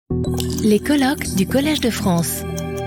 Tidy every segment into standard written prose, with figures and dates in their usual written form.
Les colloques du Collège de France.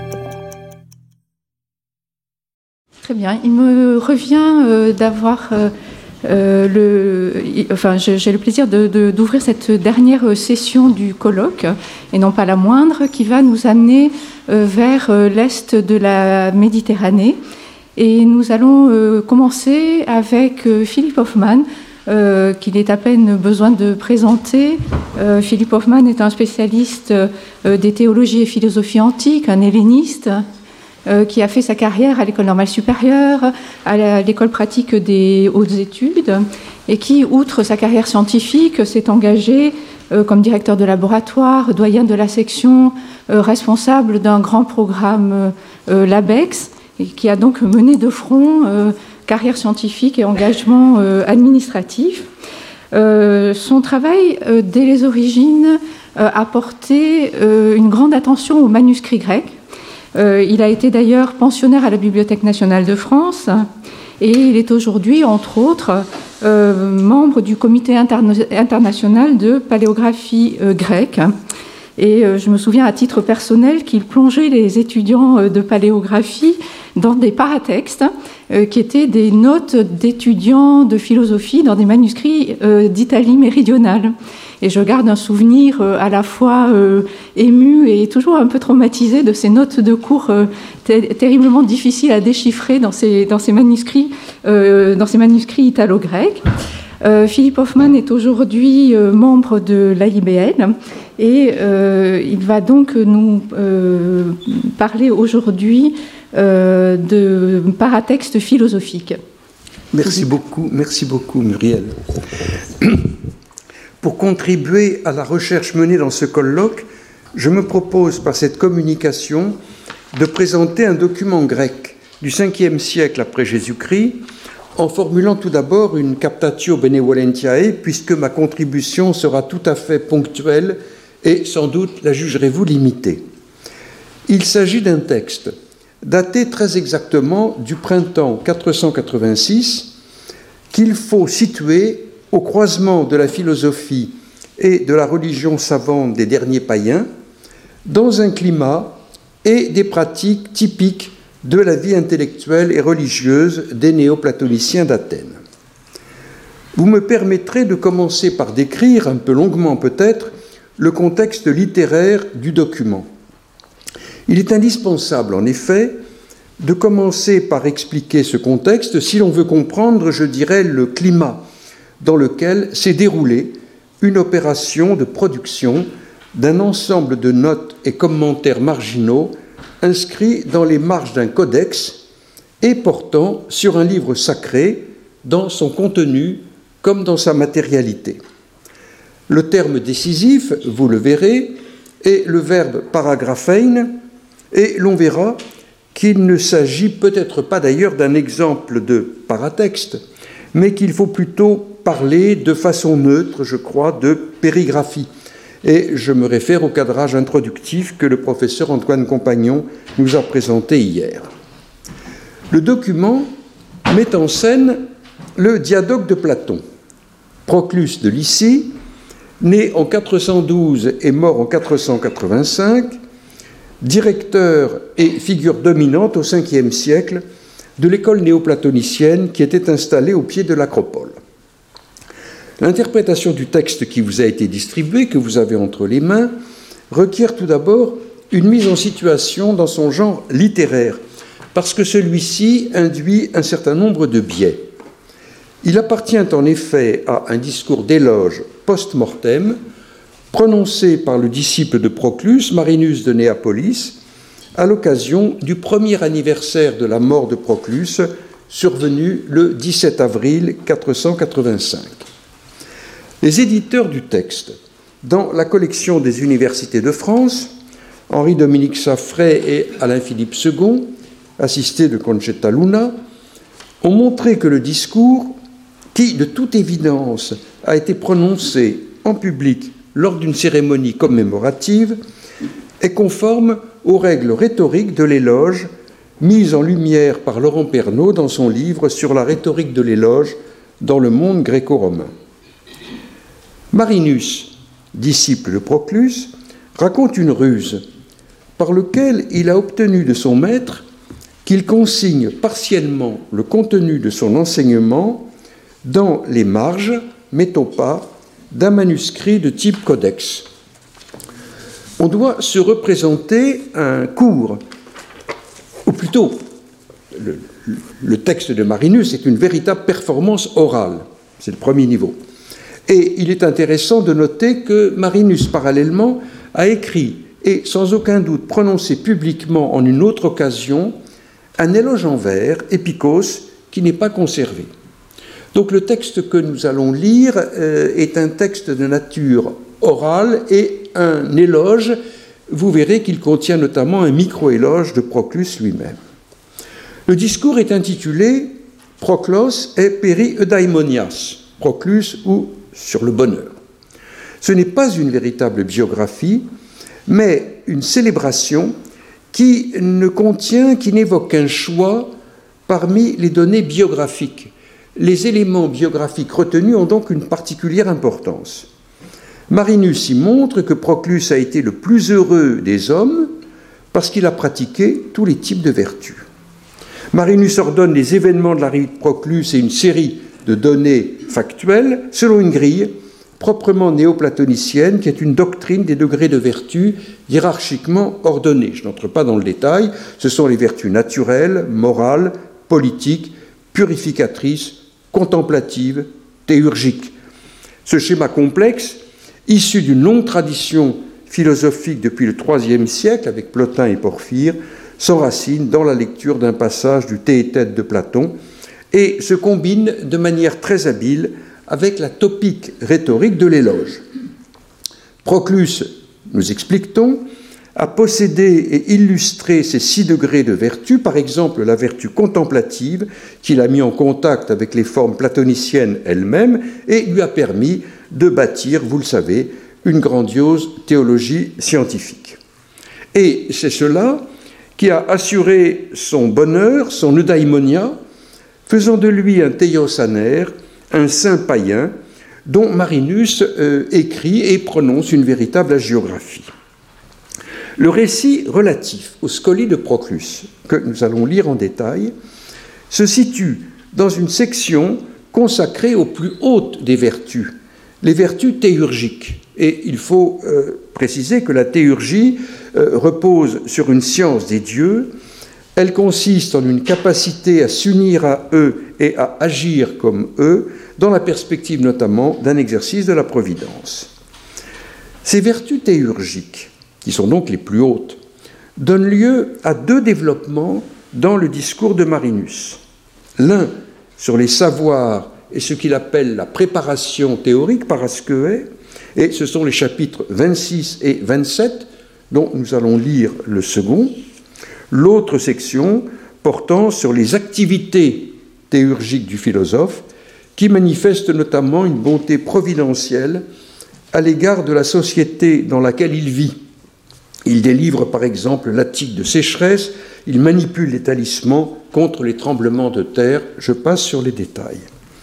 Très bien. Il me revient d'avoir j'ai le plaisir d'ouvrir cette dernière session du colloque, et non pas la moindre, qui va nous amener vers l'est de la Méditerranée. Et nous allons commencer avec Philippe Hoffmann, qu'il est à peine besoin de présenter. Philippe Hoffmann est un spécialiste des théologies et philosophies antiques, un helléniste, qui a fait sa carrière à l'École normale supérieure, à l'École pratique des hautes études, et qui, outre sa carrière scientifique, s'est engagé comme directeur de laboratoire, doyen de la section, responsable d'un grand programme LABEX, et qui a donc mené de front carrière scientifique et engagement administratif. Son travail, dès les origines, a porté une grande attention aux manuscrits grecs. Il a été d'ailleurs pensionnaire à la Bibliothèque nationale de France, et il est aujourd'hui, entre autres, membre du Comité international de paléographie grecque. Et je me souviens à titre personnel qu'il plongeait les étudiants de paléographie dans des paratextes qui étaient des notes d'étudiants de philosophie dans des manuscrits d'Italie méridionale. Et je garde un souvenir à la fois ému et toujours un peu traumatisé de ces notes de cours terriblement difficiles à déchiffrer dans ces manuscrits italo-grecs. Philippe Hoffmann est aujourd'hui membre de l'AIBL, et il va donc nous parler aujourd'hui de paratextes philosophiques. Merci beaucoup Muriel. Pour contribuer à la recherche menée dans ce colloque, je me propose par cette communication de présenter un document grec du 5e siècle après Jésus-Christ, en formulant tout d'abord une captatio benevolentiae, puisque ma contribution sera tout à fait ponctuelle et sans doute la jugerez-vous limitée. Il s'agit d'un texte daté très exactement du printemps 486, qu'il faut situer au croisement de la philosophie et de la religion savante des derniers païens, dans un climat et des pratiques typiques de la vie intellectuelle et religieuse des néoplatoniciens d'Athènes. Vous me permettrez de commencer par décrire, un peu longuement peut-être, le contexte littéraire du document. Il est indispensable, en effet, de commencer par expliquer ce contexte si l'on veut comprendre, je dirais, le climat dans lequel s'est déroulée une opération de production d'un ensemble de notes et commentaires marginaux inscrits dans les marges d'un codex et portant sur un livre sacré dans son contenu comme dans sa matérialité. Le terme décisif, vous le verrez, est le verbe paragraphein, et l'on verra qu'il ne s'agit peut-être pas d'ailleurs d'un exemple de paratexte, mais qu'il faut plutôt parler de façon neutre, je crois, de périgraphie. Et je me réfère au cadrage introductif que le professeur Antoine Compagnon nous a présenté hier. Le document met en scène le diadoque de Platon. Proclus de Lycie, né en 412 et mort en 485, directeur et figure dominante au 5e siècle de l'école néoplatonicienne qui était installée au pied de l'acropole. L'interprétation du texte qui vous a été distribué, que vous avez entre les mains, requiert tout d'abord une mise en situation dans son genre littéraire, parce que celui-ci induit un certain nombre de biais. Il appartient en effet à un discours d'éloge post-mortem, prononcé par le disciple de Proclus, Marinus de Néapolis, à l'occasion du premier anniversaire de la mort de Proclus, survenu le 17 avril 485. Les éditeurs du texte, dans la collection des universités de France, Henri-Dominique Saffray et Alain-Philippe Segon, assistés de Concetta Luna, ont montré que le discours, qui de toute évidence a été prononcé en public lors d'une cérémonie commémorative, est conforme aux règles rhétoriques de l'éloge mises en lumière par Laurent Pernaut dans son livre sur la rhétorique de l'éloge dans le monde gréco-romain. Marinus, disciple de Proclus, raconte une ruse par laquelle il a obtenu de son maître qu'il consigne partiellement le contenu de son enseignement dans les marges, mettons pas, d'un manuscrit de type codex. On doit se représenter un cours, ou plutôt, le texte de Marinus est une véritable performance orale, c'est le premier niveau. Et il est intéressant de noter que Marinus, parallèlement, a écrit, et sans aucun doute prononcé publiquement en une autre occasion, un éloge en vers, épikos, qui n'est pas conservé. Donc le texte que nous allons lire est un texte de nature orale et un éloge. Vous verrez qu'il contient notamment un micro-éloge de Proclus lui-même. Le discours est intitulé « Proclos et peri eudaimonias », Proclus ou « sur le bonheur ». Ce n'est pas une véritable biographie, mais une célébration qui n'évoque qu'un choix parmi les données biographiques. Les éléments biographiques retenus ont donc une particulière importance. Marinus y montre que Proclus a été le plus heureux des hommes parce qu'il a pratiqué tous les types de vertus. Marinus ordonne les événements de la vie de Proclus et une série de données factuelles selon une grille proprement néoplatonicienne qui est une doctrine des degrés de vertu hiérarchiquement ordonnés. Je n'entre pas dans le détail, ce sont les vertus naturelles, morales, politiques, purificatrices, contemplatives, théurgiques. Ce schéma complexe, issu d'une longue tradition philosophique depuis le IIIe siècle avec Plotin et Porphyre, s'enracine dans la lecture d'un passage du Théétète de Platon et se combine de manière très habile avec la topique rhétorique de l'éloge. Proclus, nous explique-t-on, a possédé et illustré ces 6 degrés de vertu, par exemple la vertu contemplative, qu'il a mis en contact avec les formes platoniciennes elles-mêmes et lui a permis de bâtir, vous le savez, une grandiose théologie scientifique. Et c'est cela qui a assuré son bonheur, son eudaimonia, faisant de lui un teios aner, un saint païen, dont Marinus écrit et prononce une véritable hagiographie. Le récit relatif aux scolies de Proclus, que nous allons lire en détail, se situe dans une section consacrée aux plus hautes des vertus, les vertus théurgiques. Et il faut préciser que la théurgie repose sur une science des dieux. Elle consiste en une capacité à s'unir à eux et à agir comme eux, dans la perspective notamment d'un exercice de la providence. Ces vertus théurgiques, qui sont donc les plus hautes, donnent lieu à 2 développements dans le discours de Marinus. L'un sur les savoirs et ce qu'il appelle la préparation théorique, paraskeue, et ce sont les chapitres 26 et 27, dont nous allons lire le second. L'autre section portant sur les activités théurgiques du philosophe, qui manifeste notamment une bonté providentielle à l'égard de la société dans laquelle il vit. Il délivre par exemple l'attique de sécheresse, il manipule les talismans contre les tremblements de terre. Je passe sur les détails.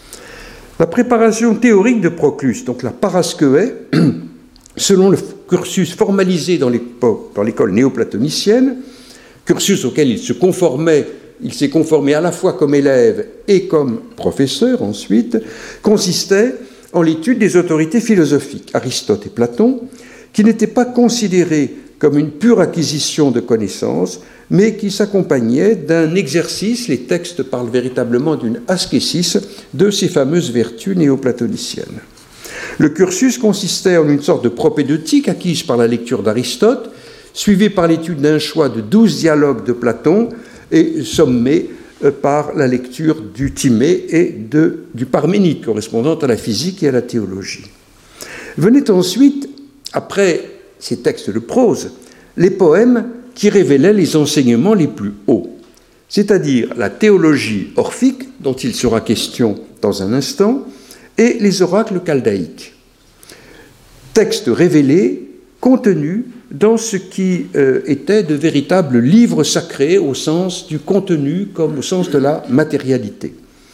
La préparation théorique de Proclus, donc la paraskeue, selon le cursus formalisé dans l'école néoplatonicienne, cursus auquel il s'est conformé à la fois comme élève et comme professeur ensuite, consistait en l'étude des autorités philosophiques, Aristote et Platon, qui n'étaient pas considérées comme une pure acquisition de connaissances, mais qui s'accompagnaient d'un exercice. Les textes parlent véritablement d'une ascésis de ces fameuses vertus néoplatoniciennes. Le cursus consistait en une sorte de propédeutique acquise par la lecture d'Aristote, suivie par l'étude d'un choix de 12 dialogues de Platon et sommée par la lecture du Timée et du Parménide, correspondant à la physique et à la théologie. Venaient ensuite, après ces textes de prose, les poèmes qui révélaient les enseignements les plus hauts, c'est-à-dire la théologie orphique, dont il sera question dans un instant, et les oracles chaldéiques. Textes révélés, contenus dans ce qui était de véritables livres sacrés au sens du contenu comme au sens de la matérialité.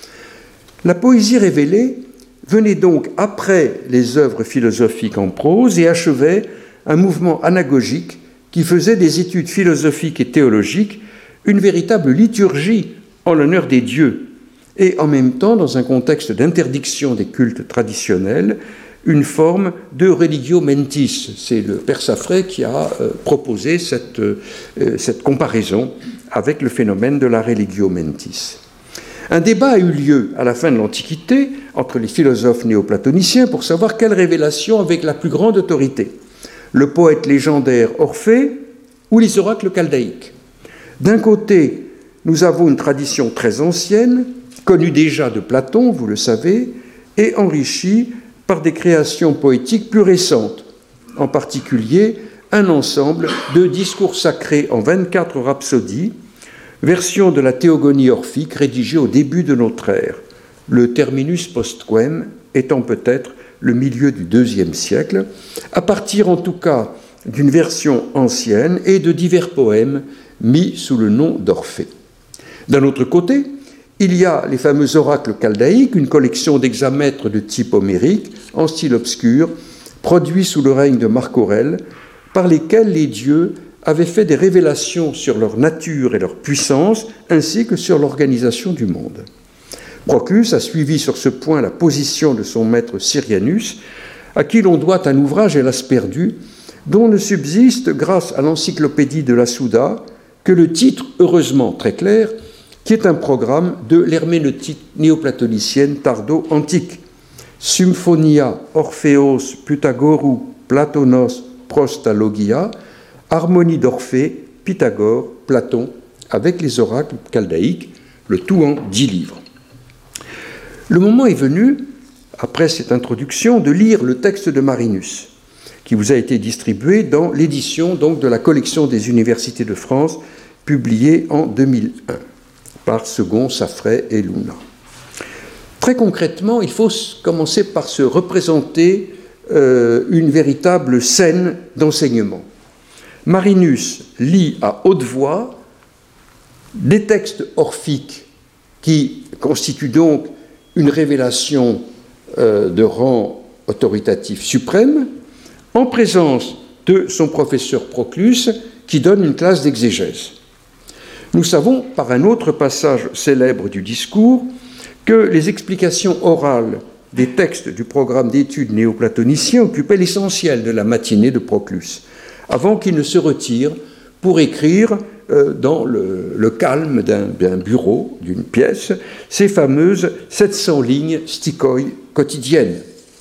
La poésie révélée venait donc après les œuvres philosophiques en prose et achevait un mouvement anagogique qui faisait des études philosophiques et théologiques une véritable liturgie en l'honneur des dieux, et en même temps, dans un contexte d'interdiction des cultes traditionnels, une forme de religio mentis. C'est le père Saffray qui a proposé cette comparaison avec le phénomène de la religio mentis. Un débat a eu lieu à la fin de l'Antiquité entre les philosophes néoplatoniciens pour savoir quelle révélation avec la plus grande autorité, le poète légendaire Orphée ou les oracles chaldéiques. D'un côté, nous avons une tradition très ancienne, connue déjà de Platon, vous le savez, et enrichie par des créations poétiques plus récentes, en particulier un ensemble de discours sacrés en 24 rhapsodies, version de la théogonie orphique rédigée au début de notre ère, le terminus postquem étant peut-être le milieu du IIe siècle, à partir en tout cas d'une version ancienne et de divers poèmes mis sous le nom d'Orphée. D'un autre côté, il y a les fameux oracles chaldéiques, une collection d'hexamètres de type homérique, en style obscur, produits sous le règne de Marc Aurèle, par lesquels les dieux avaient fait des révélations sur leur nature et leur puissance, ainsi que sur l'organisation du monde. Proclus a suivi sur ce point la position de son maître Syrianus, à qui l'on doit un ouvrage, hélas perdu, dont ne subsiste, grâce à l'encyclopédie de la Souda, que le titre, heureusement très clair, qui est un programme de l'herméneutique néoplatonicienne tardo-antique. Symphonia Orpheos Pythagorou Platonos Prostalogia, harmonie d'Orphée, Pythagore, Platon, avec les oracles chaldéiques, le tout en 10 livres. Le moment est venu, après cette introduction, de lire le texte de Marinus, qui vous a été distribué dans l'édition donc, de la collection des universités de France, publiée en 2001, par Segond, Saffray et Luna. Très concrètement, il faut commencer par se représenter une véritable scène d'enseignement. Marinus lit à haute voix des textes orphiques qui constituent donc une révélation de rang autoritatif suprême, en présence de son professeur Proclus, qui donne une classe d'exégèse. Nous savons, par un autre passage célèbre du discours, que les explications orales des textes du programme d'études néoplatonicien occupaient l'essentiel de la matinée de Proclus, avant qu'il ne se retire pour écrire dans le calme d'un bureau, d'une pièce, ces fameuses 700 lignes stikoi quotidiennes.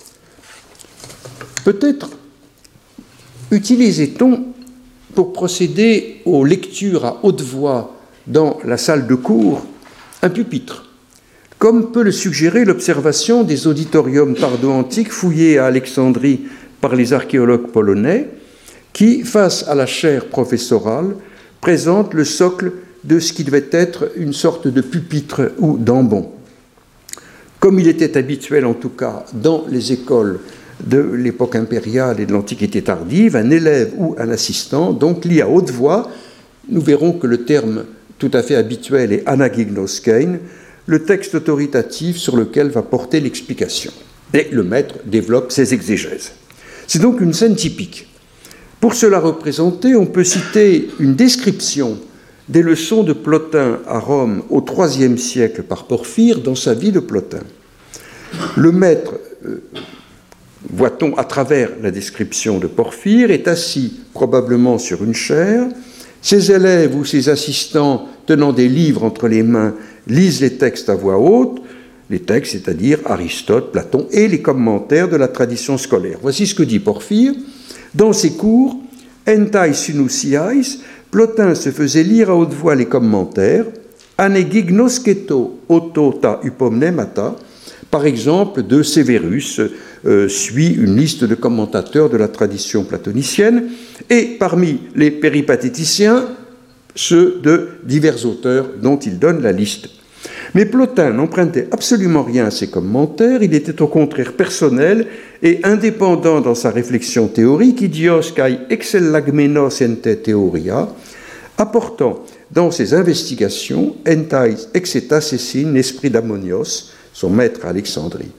Peut-être utilisait-on, pour procéder aux lectures à haute voix dans la salle de cours, un pupitre, comme peut le suggérer l'observation des auditoriums tardo-antiques fouillés à Alexandrie par les archéologues polonais, qui, face à la chaire professorale, présente le socle de ce qui devait être une sorte de pupitre ou d'ambon. Comme il était habituel, en tout cas, dans les écoles de l'époque impériale et de l'Antiquité tardive, un élève ou un assistant donc lit à haute voix, nous verrons que le terme tout à fait habituel est anagignoskein, le texte autoritatif sur lequel va porter l'explication. Et le maître développe ses exégèses. C'est donc une scène typique. Pour cela représenter, on peut citer une description des leçons de Plotin à Rome au IIIe siècle par Porphyre dans sa vie de Plotin. Le maître, voit-on à travers la description de Porphyre, est assis probablement sur une chaire. Ses élèves ou ses assistants, tenant des livres entre les mains, lisent les textes à voix haute, les textes, c'est-à-dire Aristote, Platon, et les commentaires de la tradition scolaire. Voici ce que dit Porphyre. Dans ses cours, entai sinusiais, Plotin se faisait lire à haute voix les commentaires, anegignosketo auto ta upomnemata, par exemple de Sévérus, suit une liste de commentateurs de la tradition platonicienne, et parmi les péripatéticiens, ceux de divers auteurs dont il donne la liste. Mais Plotin n'empruntait absolument rien à ses commentaires, il était au contraire personnel et indépendant dans sa réflexion théorique, idios kai excellagmenos ente theoria, apportant dans ses investigations entais exetasessin esprit d'Ammonios, son maître à Alexandrie.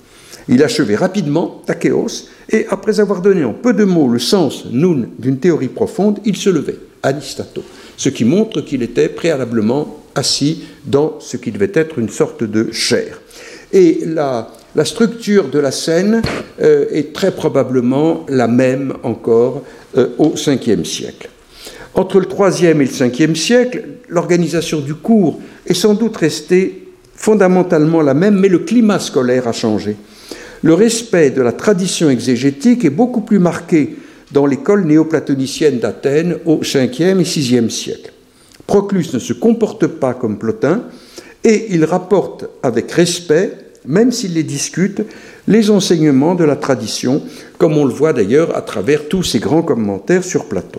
Il achevait rapidement, takéos, et après avoir donné en peu de mots le sens, nun, d'une théorie profonde, il se levait, anistato, ce qui montre qu'il était préalablement assis dans ce qui devait être une sorte de chaire. Et la structure de la scène est très probablement la même encore au Ve siècle. Entre le IIIe et le Ve siècle, l'organisation du cours est sans doute restée fondamentalement la même, mais le climat scolaire a changé. Le respect de la tradition exégétique est beaucoup plus marqué dans l'école néoplatonicienne d'Athènes au Ve et VIe siècle. Proclus ne se comporte pas comme Plotin et il rapporte avec respect, même s'il les discute, les enseignements de la tradition, comme on le voit d'ailleurs à travers tous ces grands commentaires sur Platon.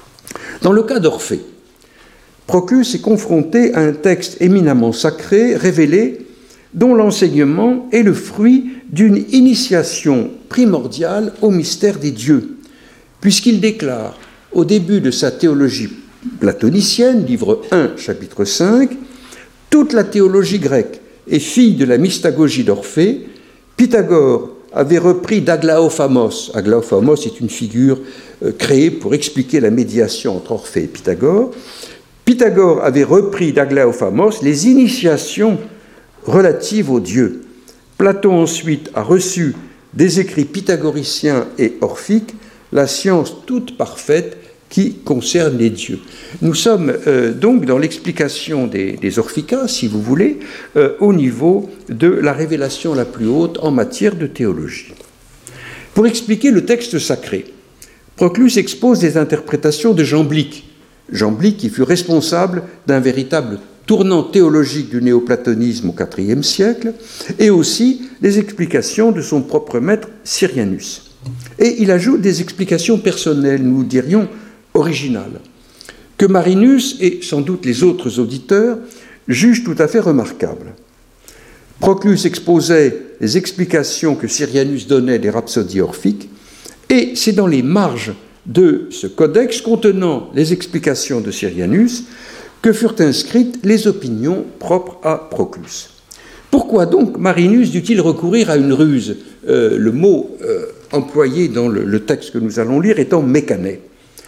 Dans le cas d'Orphée, Proclus est confronté à un texte éminemment sacré, révélé, dont l'enseignement est le fruit d'une initiation primordiale au mystère des dieux, puisqu'il déclare au début de sa théologie platonicienne, livre 1, chapitre 5, « Toute la théologie grecque est fille de la mystagogie d'Orphée. Pythagore avait repris d'Aglaophamos. » Aglaophamos est une figure créée pour expliquer la médiation entre Orphée et Pythagore. Pythagore avait repris d'Aglaophamos les initiations relatives aux dieux. Platon ensuite a reçu des écrits pythagoriciens et orphiques la science toute parfaite qui concerne les dieux. Nous sommes donc dans l'explication des Orphicas, si vous voulez, au niveau de la révélation la plus haute en matière de théologie. Pour expliquer le texte sacré, Proclus expose des interprétations de Jamblique. Jamblique qui fut responsable d'un véritable tournant théologique du néoplatonisme au IVe siècle, et aussi des explications de son propre maître Syrianus. Et il ajoute des explications personnelles, nous dirions originales, que Marinus et sans doute les autres auditeurs jugent tout à fait remarquables. Proclus exposait les explications que Syrianus donnait des rhapsodies orphiques, et c'est dans les marges de ce codex contenant les explications de Syrianus que furent inscrites les opinions propres à Proclus. Pourquoi donc Marinus dut-il recourir à une ruse, le mot employé dans le texte que nous allons lire étant mécané?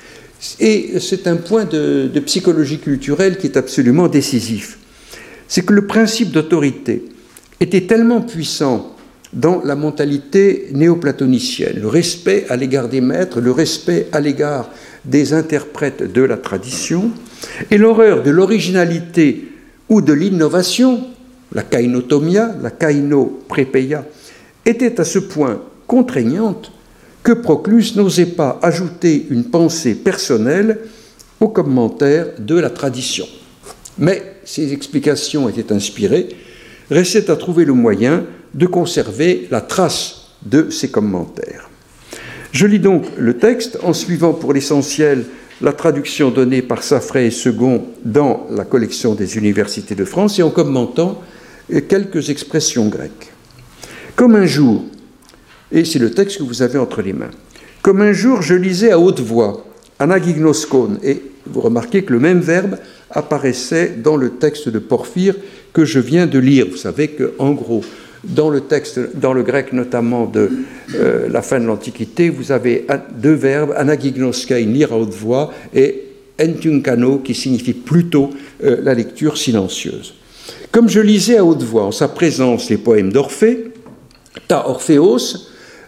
Et c'est un point de psychologie culturelle qui est absolument décisif. C'est que le principe d'autorité était tellement puissant dans la mentalité néoplatonicienne, le respect à l'égard des maîtres, le respect à l'égard des interprètes de la tradition, et l'horreur de l'originalité ou de l'innovation, la kainotomia, la kainoprepeia, était à ce point contraignante que Proclus n'osait pas ajouter une pensée personnelle au commentaire de la tradition. Mais ces explications étaient inspirées, restait à trouver le moyen de conserver la trace de ces commentaires. Je lis donc le texte en suivant pour l'essentiel la traduction donnée par Saffray et Second dans la collection des universités de France et en commentant quelques expressions grecques. Comme un jour, et c'est le texte que vous avez entre les mains, comme un jour je lisais à haute voix, anagignoskon, et vous remarquez que le même verbe apparaissait dans le texte de Porphyre que je viens de lire. Vous savez qu'en gros, dans le texte, dans le grec notamment de la fin de l'Antiquité, vous avez deux verbes, anagignoskein, lire à haute voix, et entunkano, qui signifie plutôt la lecture silencieuse. Comme je lisais à haute voix en sa présence les poèmes d'Orphée, ta Orphéos,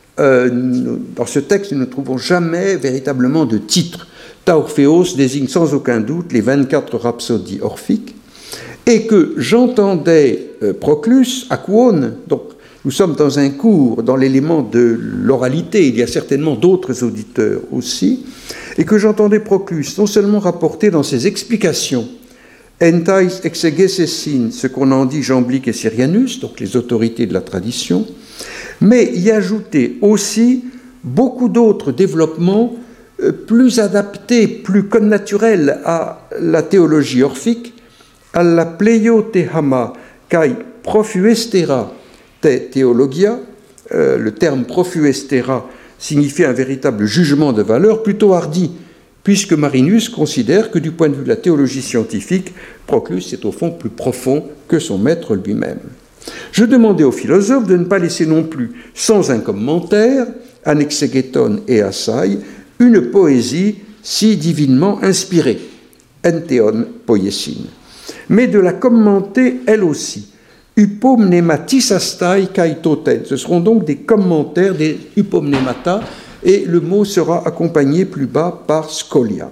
dans ce texte, nous ne trouvons jamais véritablement de titre. Ta Orphéos désigne sans aucun doute les 24 rhapsodies orphiques, et que j'entendais Proclus, akuon, donc nous sommes dans un cours, dans l'élément de l'oralité, il y a certainement d'autres auditeurs aussi, et que j'entendais Proclus non seulement rapporter dans ses explications entais exegesesin, ce qu'on en dit Jamblique et Syrianus, donc les autorités de la tradition, mais y ajouter aussi beaucoup d'autres développements plus adaptés, plus connaturels à la théologie orphique, alla pleio te hama kai profuestera te theologia, le terme profuestera signifie un véritable jugement de valeur plutôt hardi, puisque Marinus considère que du point de vue de la théologie scientifique, Proclus est au fond plus profond que son maître lui-même. Je demandais aux philosophes de ne pas laisser non plus sans un commentaire, Anexegeton et Asai, une poésie si divinement inspirée, Entheon poiesin, mais de la commenter elle aussi, Hypomnematisastai kaitoten. Ce seront donc des commentaires, des hypomnemata, et le mot sera accompagné plus bas par scolia.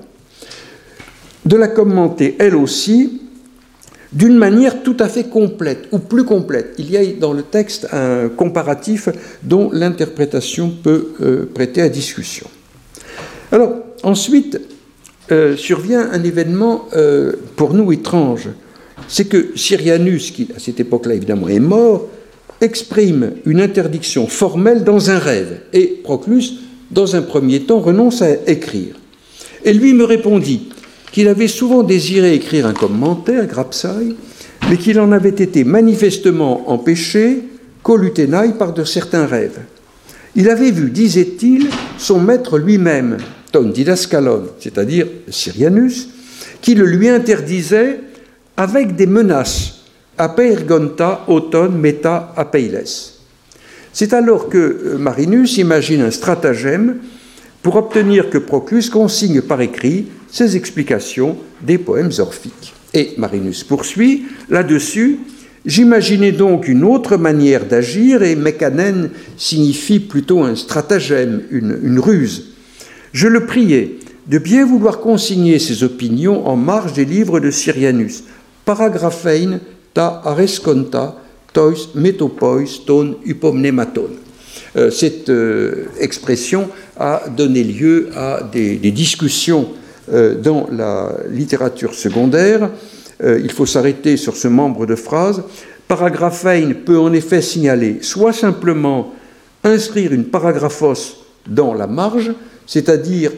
De la commenter elle aussi, d'une manière tout à fait complète, ou plus complète. Il y a dans le texte un comparatif dont l'interprétation peut prêter à discussion. Alors, ensuite, survient un événement pour nous étrange. C'est que Syrianus, qui à cette époque-là évidemment est mort, exprime une interdiction formelle dans un rêve. Et Proclus, dans un premier temps, renonce à écrire. Et lui me répondit qu'il avait souvent désiré écrire un commentaire, grapsai, mais qu'il en avait été manifestement empêché, colutenae, par de certains rêves. Il avait vu, disait-il, son maître lui-même, ton didaskalon, c'est-à-dire Syrianus, qui le lui interdisait avec des menaces, apeirgonta, auton, meta, apeiles. C'est alors que Marinus imagine un stratagème pour obtenir que Proclus consigne par écrit ses explications des poèmes orphiques. Et Marinus poursuit là-dessus. J'imaginais donc une autre manière d'agir, et mécanen signifie plutôt un stratagème, une ruse. Je le priais de bien vouloir consigner ses opinions en marge des livres de Syrianus. Paragraphein ta aresconta tois metopois ton hypomnematon. Cette expression a donné lieu à des discussions dans la littérature secondaire. Il faut s'arrêter sur ce membre de phrase. Paragraphein peut en effet signaler soit simplement inscrire une paragraphos dans la marge, c'est-à-dire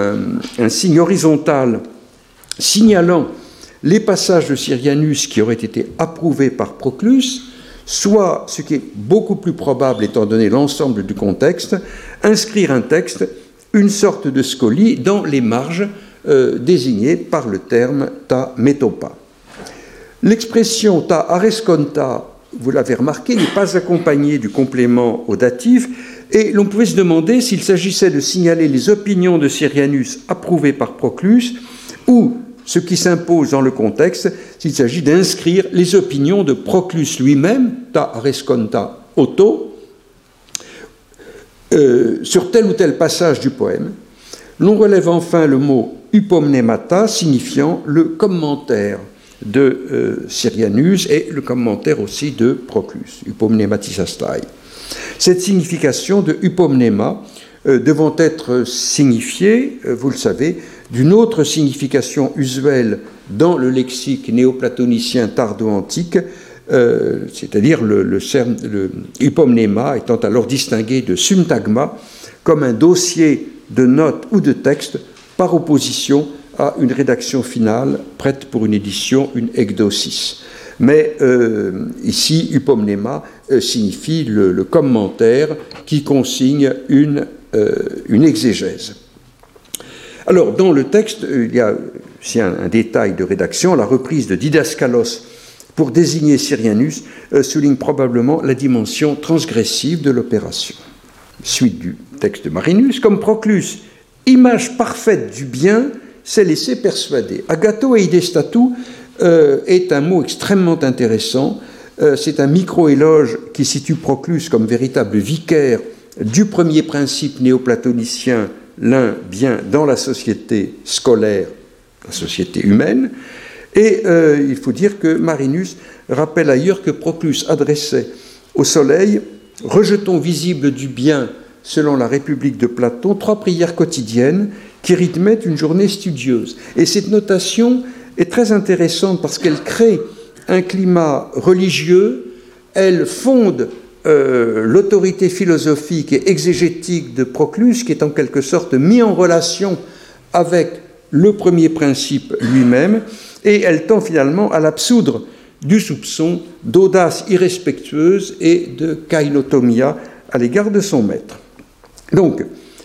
un signe horizontal signalant les passages de Syrianus qui auraient été approuvés par Proclus, soit, ce qui est beaucoup plus probable étant donné l'ensemble du contexte, inscrire un texte, une sorte de scolie, dans les marges désignées par le terme ta metopa. L'expression ta aresconta, vous l'avez remarqué, n'est pas accompagnée du complément au datif, et l'on pouvait se demander s'il s'agissait de signaler les opinions de Syrianus approuvées par Proclus, ou, ce qui s'impose dans le contexte, s'il s'agit d'inscrire les opinions de Proclus lui-même, ta aresconta auto, sur tel ou tel passage du poème. L'on relève enfin le mot hypomnemata, signifiant le commentaire de Syrianus et le commentaire aussi de Proclus, hypomnematisastai. Cette signification de hypomnema devant être signifiée, vous le savez, d'une autre signification usuelle dans le lexique néoplatonicien tardo-antique, c'est-à-dire le hypomnéma étant alors distingué de syntagma comme un dossier de notes ou de textes par opposition à une rédaction finale prête pour une édition, une ekdosis. Mais ici, hypomnéma signifie le commentaire qui consigne une exégèse. Alors, dans le texte, il y a aussi un détail de rédaction. La reprise de Didascalos pour désigner Syrianus souligne probablement la dimension transgressive de l'opération. Suite du texte de Marinus. Comme Proclus, image parfaite du bien, s'est laissé persuader. Agato eidestatu est un mot extrêmement intéressant. C'est un micro-éloge qui situe Proclus comme véritable vicaire du premier principe néoplatonicien, l'un bien dans la société scolaire, la société humaine. Et il faut dire que Marinus rappelle ailleurs que Proclus adressait au soleil, rejeton visible du bien selon la République de Platon, 3 prières quotidiennes qui rythmaient une journée studieuse. Et cette notation est très intéressante parce qu'elle crée un climat religieux, elle fonde l'autorité philosophique et exégétique de Proclus, qui est en quelque sorte mis en relation avec le premier principe lui-même, et elle tend finalement à l'absoudre du soupçon d'audace irrespectueuse et de kainotomia à l'égard de son maître. Donc,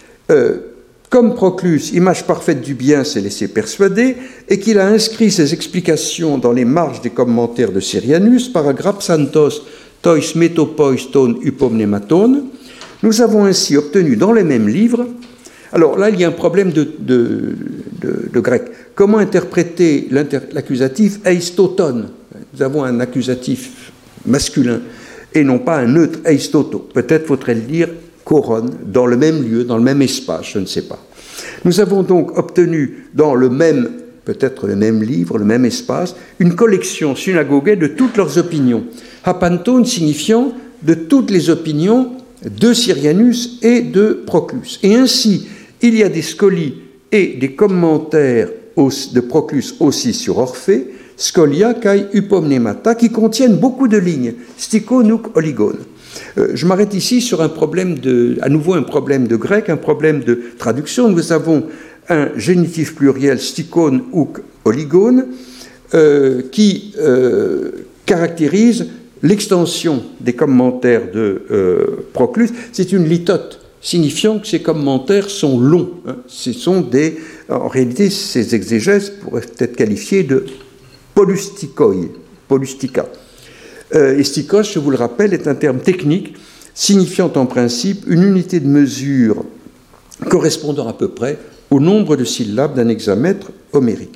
comme Proclus, image parfaite du bien, s'est laissé persuader, et qu'il a inscrit ses explications dans les marges des commentaires de Syrianus, paragraphe santos tois metopois ton upomnematon. Nous avons ainsi obtenu dans les mêmes livres. Alors là, il y a un problème de grec. Comment interpréter l'accusatif eistoton? Nous avons un accusatif masculin et non pas un neutre eistoto. Peut-être faudrait le dire koron, dans le même lieu, dans le même espace, je ne sais pas. Nous avons donc obtenu dans le même, peut-être le même livre, le même espace, une collection synagoguée de toutes leurs opinions. Hapanton signifiant de toutes les opinions de Syrianus et de Proclus. Et ainsi, il y a des scolies et des commentaires de Proclus aussi sur Orphée, Scolia kai upomnemata, qui contiennent beaucoup de lignes, stiko nouk oligone. Je m'arrête ici sur un problème à nouveau un problème de grec, un problème de traduction. Nous avons un génitif pluriel stikon ouk oligone qui caractérise l'extension des commentaires de Proclus. C'est une litote, signifiant que ces commentaires sont longs. En réalité, ces exégèses pourraient être qualifiées de polustica. Et stikos, je vous le rappelle, est un terme technique signifiant en principe une unité de mesure correspondant à peu près au nombre de syllabes d'un hexamètre homérique.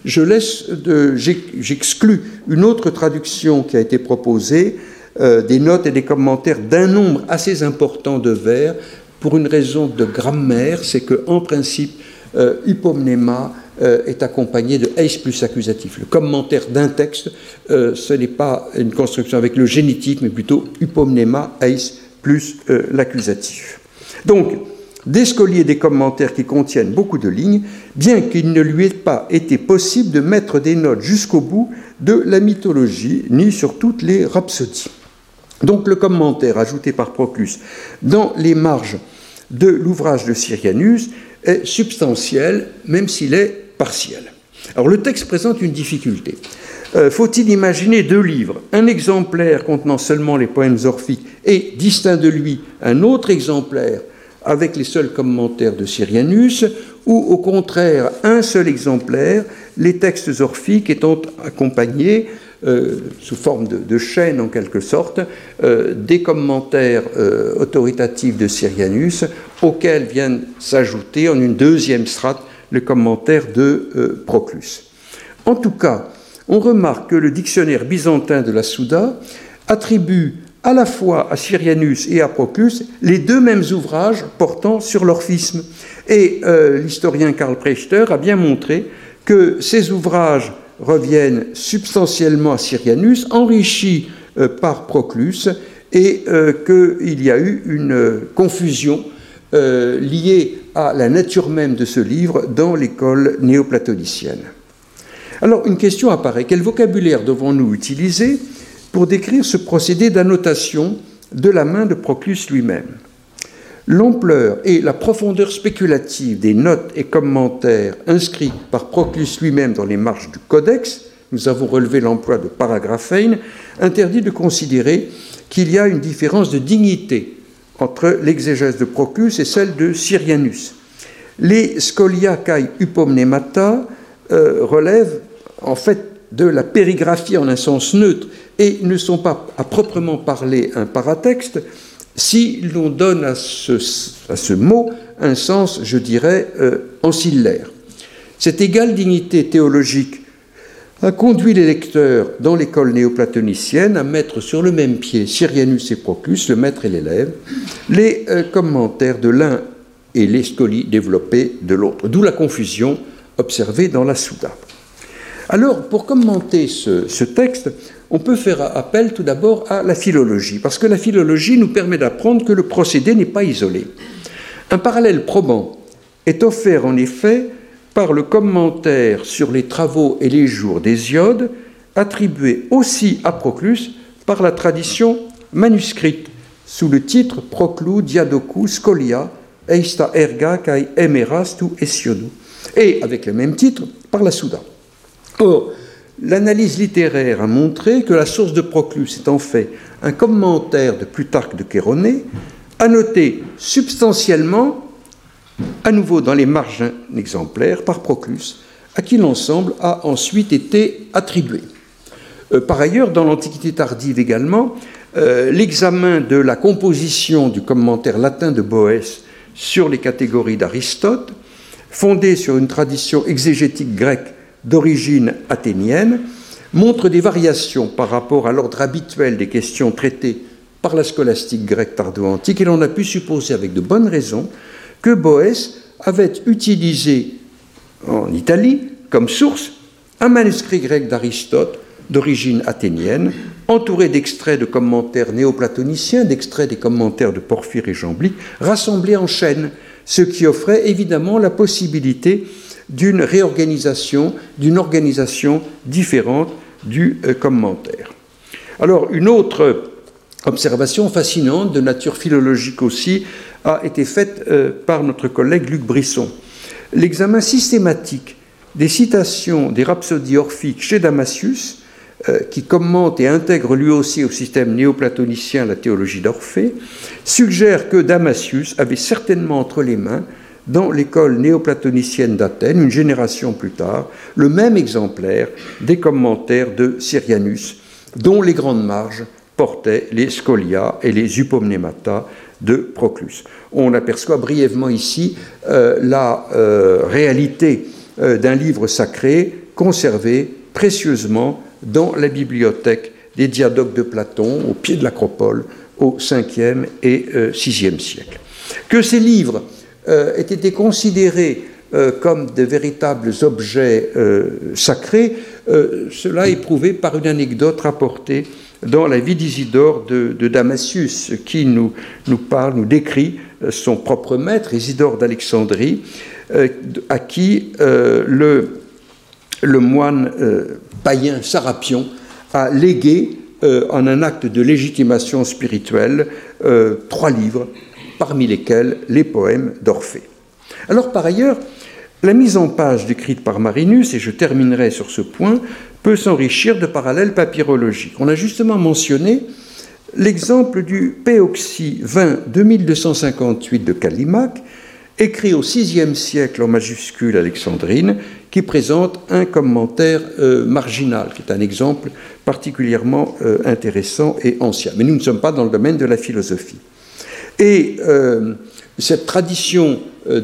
J'exclus une autre traduction qui a été proposée, des notes et des commentaires d'un nombre assez important de vers, pour une raison de grammaire, c'est qu'en principe, hypomnéma est accompagné de eis plus accusatif. Le commentaire d'un texte, ce n'est pas une construction avec le génitif, mais plutôt hypomnéma, eis plus l'accusatif. Donc, des scoliers et des commentaires qui contiennent beaucoup de lignes, bien qu'il ne lui ait pas été possible de mettre des notes jusqu'au bout de la mythologie, ni sur toutes les rhapsodies. Donc le commentaire ajouté par Proclus dans les marges de l'ouvrage de Syrianus est substantiel, même s'il est partiel. Alors le texte présente une difficulté. Faut-il imaginer deux livres, un exemplaire contenant seulement les poèmes orphiques et, distinct de lui, un autre exemplaire avec les seuls commentaires de Syrianus, ou au contraire un seul exemplaire, les textes orphiques étant accompagnés sous forme de chaîne en quelque sorte, des commentaires autoritatifs de Syrianus, auxquels viennent s'ajouter en une deuxième strate le commentaire de Proclus. En tout cas, on remarque que le dictionnaire byzantin de la Souda attribue à la fois à Syrianus et à Proclus les deux mêmes ouvrages portant sur l'orphisme. Et l'historien Karl Prechter a bien montré que ces ouvrages reviennent substantiellement à Syrianus, enrichis par Proclus, et qu'il y a eu une confusion liée à la nature même de ce livre dans l'école néoplatonicienne. Alors, une question apparaît. Quel vocabulaire devons-nous utiliser pour décrire ce procédé d'annotation de la main de Proclus lui-même? L'ampleur et la profondeur spéculative des notes et commentaires inscrits par Proclus lui-même dans les marges du codex, nous avons relevé l'emploi de paragraphein, interdit de considérer qu'il y a une différence de dignité entre l'exégèse de Proclus et celle de Syrianus. Les Scholia kai upomnemata relèvent en fait de la périgraphie en un sens neutre et ne sont pas à proprement parler un paratexte si l'on donne à ce mot un sens, je dirais, ancillaire. Cette égale dignité théologique a conduit les lecteurs dans l'école néoplatonicienne à mettre sur le même pied Syrianus et Proclus, le maître et l'élève, les commentaires de l'un et les scolies développés de l'autre, d'où la confusion observée dans la Souda. Alors, pour commenter ce texte, on peut faire appel tout d'abord à la philologie, parce que la philologie nous permet d'apprendre que le procédé n'est pas isolé. Un parallèle probant est offert en effet par le commentaire sur les travaux et les jours d'Hésiode, attribué aussi à Proclus par la tradition manuscrite, sous le titre Proclus Diadoku Scholia Eista Erga Kai Emeras tu Hésiodou, et avec le même titre par la Souda. Or, l'analyse littéraire a montré que la source de Proclus est en fait un commentaire de Plutarque de Chéronée, annoté substantiellement, à nouveau dans les marges d'un exemplaire, par Proclus, à qui l'ensemble a ensuite été attribué. Par ailleurs, dans l'Antiquité tardive également, l'examen de la composition du commentaire latin de Boès sur les catégories d'Aristote, fondé sur une tradition exégétique grecque d'origine athénienne, montre des variations par rapport à l'ordre habituel des questions traitées par la scolastique grecque tardo-antique, et l'on a pu supposer avec de bonnes raisons que Boès avait utilisé en Italie comme source un manuscrit grec d'Aristote d'origine athénienne, entouré d'extraits de commentaires néoplatoniciens, d'extraits des commentaires de Porphyre et Jamblique, rassemblés en chaîne, ce qui offrait évidemment la possibilité d'une réorganisation, d'une organisation différente du commentaire. Alors, une autre observation fascinante, de nature philologique aussi, a été faite par notre collègue Luc Brisson. L'examen systématique des citations des rhapsodies orphiques chez Damasius, qui commente et intègre lui aussi au système néoplatonicien la théologie d'Orphée, suggère que Damasius avait certainement entre les mains, dans l'école néoplatonicienne d'Athènes, une génération plus tard, le même exemplaire des commentaires de Syrianus, dont les grandes marges portaient les Scholia et les Upomnemata de Proclus. On aperçoit brièvement ici la réalité d'un livre sacré conservé précieusement dans la bibliothèque des diadoques de Platon, au pied de l'Acropole, au 5e et 6e siècle. Que ces livres aient été considérés comme de véritables objets sacrés, cela est prouvé par une anecdote rapportée dans la vie d'Isidore de Damasius, qui nous parle, nous décrit son propre maître, Isidore d'Alexandrie, à qui le moine païen Sarapion a légué en un acte de légitimation spirituelle 3 livres, parmi lesquels les poèmes d'Orphée. Alors par ailleurs, la mise en page décrite par Marinus, et je terminerai sur ce point, peut s'enrichir de parallèles papyrologiques. On a justement mentionné l'exemple du Péoxy 20 2258 de Callimaque, écrit au VIe siècle en majuscule alexandrine, qui présente un commentaire marginal, qui est un exemple particulièrement intéressant et ancien. Mais nous ne sommes pas dans le domaine de la philosophie. Et cette tradition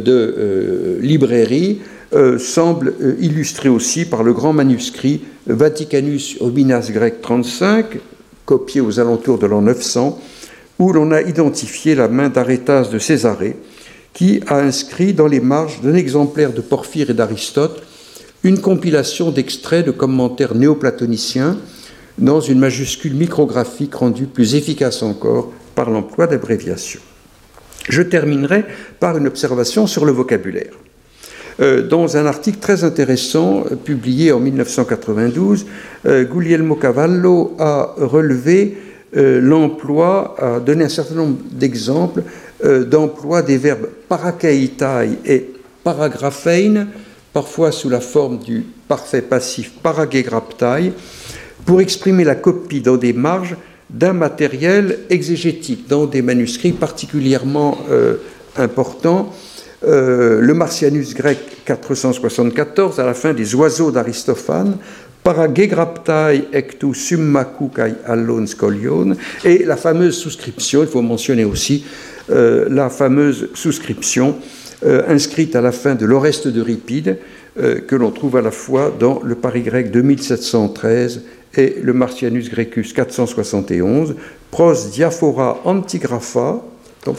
de librairie semble illustrée aussi par le grand manuscrit Vaticanus Urbinas Grec 35, copié aux alentours de l'an 900, où l'on a identifié la main d'Arétas de Césarée, qui a inscrit dans les marges d'un exemplaire de Porphyre et d'Aristote une compilation d'extraits de commentaires néoplatoniciens dans une majuscule micrographique rendue plus efficace encore par l'emploi d'abréviations. Je terminerai par une observation sur le vocabulaire. Dans un article très intéressant publié en 1992, Guglielmo Cavallo a relevé l'emploi, a donné un certain nombre d'exemples d'emploi des verbes parakeitai et paragraphein, parfois sous la forme du parfait passif paragegraptai, pour exprimer la copie dans des marges d'un matériel exégétique, dans des manuscrits particulièrement importants. Le Martianus grec 474, à la fin des Oiseaux d'Aristophane, paragegraptai ectu summacu kai allon scolion, et la fameuse souscription, il faut mentionner aussi la fameuse souscription inscrite à la fin de l'Oreste d'Euripide, que l'on trouve à la fois dans le Paris grec 2713 et le Martianus Grecus 471, pros diaphora antigrapha, donc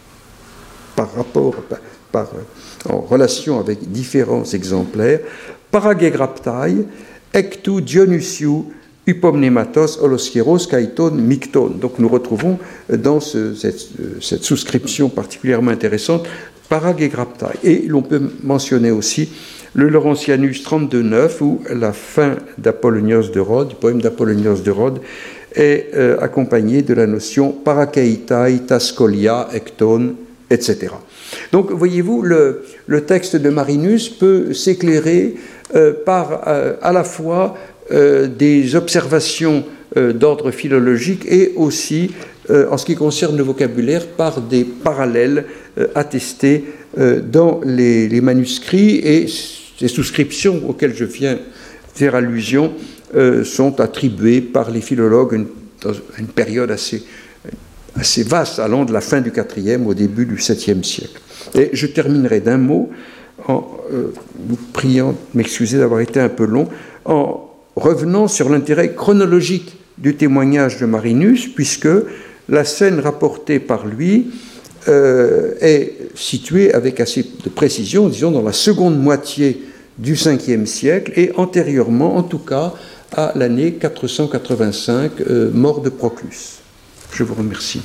en relation avec différents exemplaires, paragegraptai ectu Dionysiu Upomnematos holoskieros kaiton micton. Donc nous retrouvons dans cette souscription particulièrement intéressante paragegraptai. Et l'on peut mentionner aussi le Laurentianus 32.9, où la fin d'Apollonios de Rhodes, du poème d'Apollonios de Rhodes, est accompagnée de la notion parakeitai tascolia ecton, etc. Donc, voyez-vous, le texte de Marinus peut s'éclairer par à la fois des observations d'ordre philologique et aussi, en ce qui concerne le vocabulaire, par des parallèles attestés dans les manuscrits et ces souscriptions auxquelles je viens faire allusion sont attribués par les philologues dans une période assez vaste, allant de la fin du IVe au début du VIIe siècle. Et je terminerai d'un mot, en vous priant de m'excuser d'avoir été un peu long, en revenant sur l'intérêt chronologique du témoignage de Marinus, puisque la scène rapportée par lui est située avec assez de précision, disons, dans la seconde moitié du Ve siècle et antérieurement, en tout cas, à l'année 485, mort de Proclus. Je vous remercie.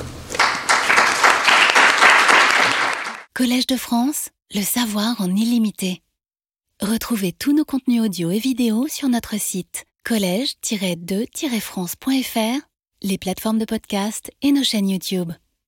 Collège de France, le savoir en illimité. Retrouvez tous nos contenus audio et vidéo sur notre site collège-2-france.fr, les plateformes de podcast et nos chaînes YouTube.